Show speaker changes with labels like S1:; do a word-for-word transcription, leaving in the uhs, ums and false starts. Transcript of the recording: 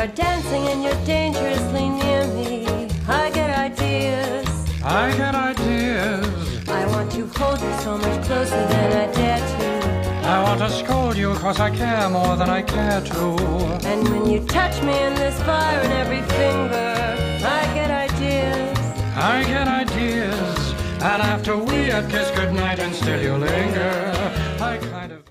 S1: are dancing and you're dangerously near me. I get ideas.
S2: I get ideas.
S1: I want to hold you so much closer than I dare to.
S2: I want to scold you cause I care more than I care to.
S1: And when you touch me in this fire in every finger, I get ideas.
S2: I get ideas. And after we have kissed goodnight and still you linger,